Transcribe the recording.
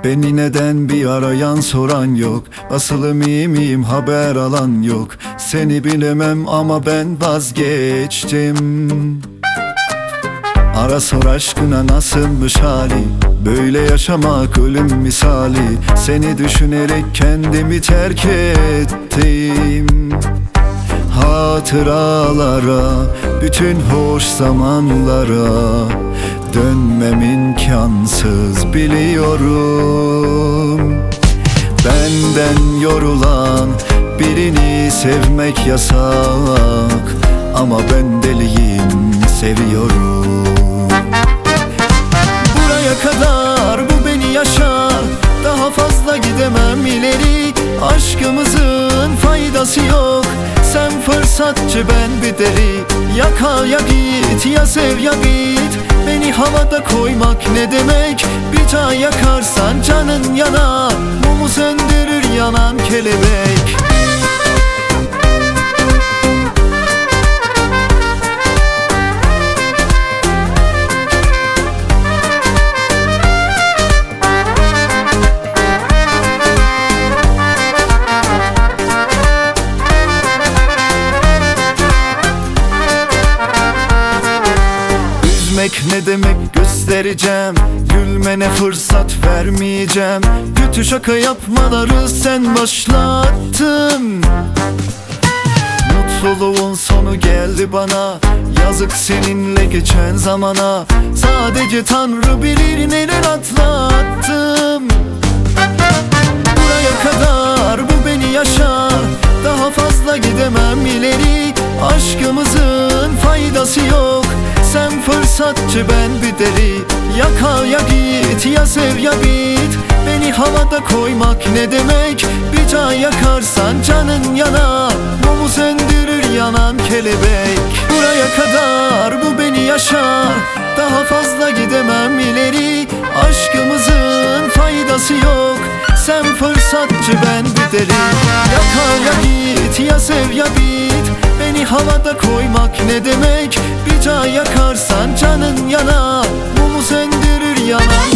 Beni neden bir arayan soran yok. Asılım iyi miyim haber alan yok. Seni bilemem ama ben vazgeçtim. Ara sor aşkına nasılmış hali. Böyle yaşamak ölüm misali. Seni düşünerek kendimi terk ettim. Hatıralara, bütün hoş zamanlara dönmem imkansız biliyorum. Benden yorulan birini sevmek yasak, ama ben deliyim, seviyorum. Buraya kadar bu beni yaşar, daha fazla gidemem ileri. Aşkımızın faydası yok, sen fırsatçı ben bir deli. Yaka ya git, ya sev ya bit. Beni havada koymak ne demek? Bir çay yakarsan canın yanar, mumu söndürür yanan kelebek. Üzmek ne demek göstereceğim, gülmene fırsat vermeyeceğim. Kötü şaka yapmaları sen başlattın. Mutluluğun sonu geldi bana, yazık seninle geçen zamana. Sadece Tanrı bilir neler atlattım. Buraya kadar bu beni yaşar, daha fazla gidemem ileri. Aşkımızın faydası yok, sen fırsatçı ben bir deli. Yaka ya git, ya sev ya bit. Beni havada koymak ne demek? Bir çay yakarsan canın yanar, mumu söndürür yanan kelebek. Buraya kadar bu beni yaşar, daha fazla gidemem ileri. Aşkımızın faydası yok, sen fırsatçı ben bir deli. Yaka ya git, ya sev ya bit. Beni havada koymak ne demek? Bir çay yakarsan canın yanar, mumu söndürür yanan